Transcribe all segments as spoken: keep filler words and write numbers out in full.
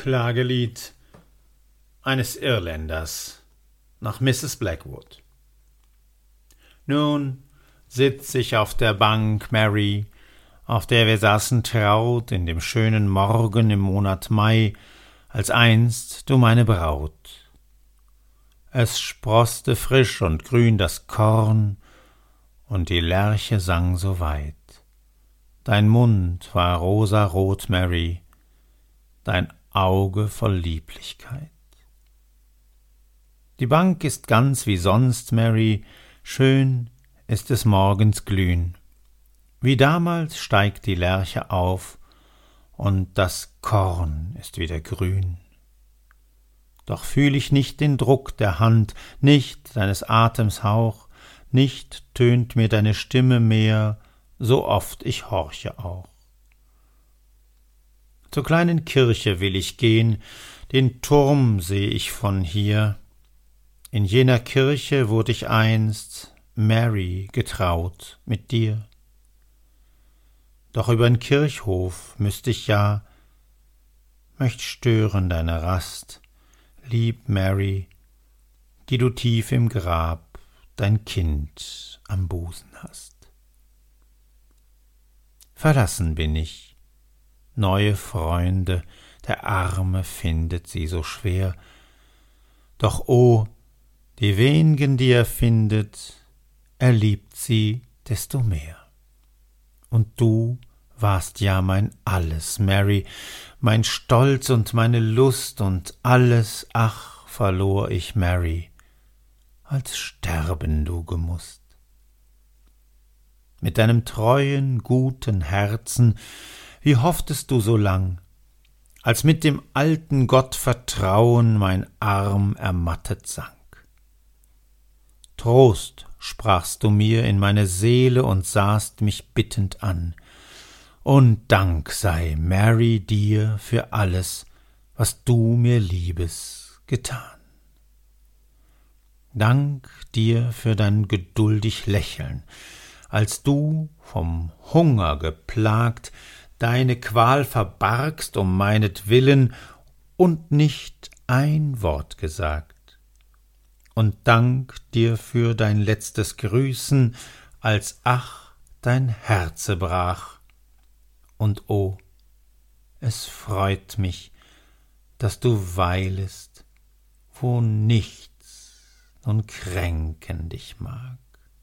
Klagelied eines Irländers nach Misses Blackwood. Nun sitz ich auf der Bank, Mary, auf der wir saßen traut in dem schönen Morgen im Monat Mai, als einst du meine Braut. Es sproßte frisch und grün das Korn, und die Lerche sang so weit. Dein Mund war rosarot, Mary, dein Auge voll Lieblichkeit. Die Bank ist ganz wie sonst, Mary, schön ist des Morgens Glühen. Wie damals steigt die Lerche auf, und das Korn ist wieder grün. Doch fühl ich nicht den Druck der Hand, nicht deines Atems Hauch, nicht tönt mir deine Stimme mehr, so oft ich horche auch. Zur kleinen Kirche will ich gehen, den Turm seh ich von hier. In jener Kirche wurde ich einst, Mary, getraut mit dir. Doch übern Kirchhof müßt ich ja, möcht stören deine Rast, lieb Mary, die du tief im Grab dein Kind am Busen hast. Verlassen bin ich, neue Freunde, der Arme findet sie so schwer. Doch o, die wen'gen, die er findet, er liebt sie desto mehr. Und du warst ja mein Alles, Mary, mein Stolz und meine Lust, und alles, ach, verlor ich, Mary, als sterben du gemußt. Mit deinem treuen, guten Herzen, wie hofftest du so lang, als mit dem alten Gottvertrauen mein Arm ermattet sank. Trost sprachst du mir in meine Seele und sahst mich bittend an, und Dank sei, Mary, dir für alles, was du mir Liebes getan. Dank dir für dein geduldig Lächeln, als du, vom Hunger geplagt, deine Qual verbargst um meinetwillen und nicht ein Wort gesagt. Und Dank dir für dein letztes Grüßen, als ach dein Herze brach. Und o, es freut mich, dass du weilest, wo nichts nun kränken dich mag.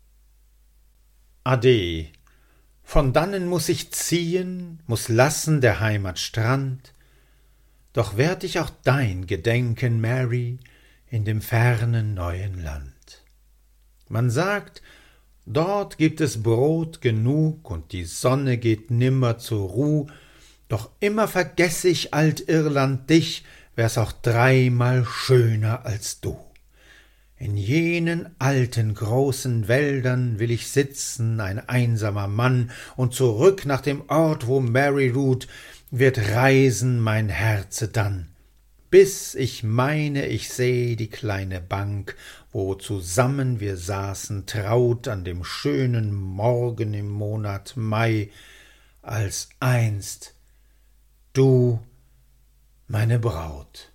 Ade, von dannen muß ich ziehen, muß lassen der Heimat Strand, doch werd ich auch dein gedenken, Mary, in dem fernen neuen Land. Man sagt, dort gibt es Brot genug und die Sonne geht nimmer zur Ruh, doch immer vergess ich, Altirland, dich, wär's auch dreimal schöner als du. In jenen alten großen Wäldern will ich sitzen, ein einsamer Mann, und zurück nach dem Ort, wo Mary ruht, wird reisen mein Herze dann, bis ich meine, ich seh die kleine Bank, wo zusammen wir saßen, traut an dem schönen Morgen im Monat Mai, als einst du meine Braut.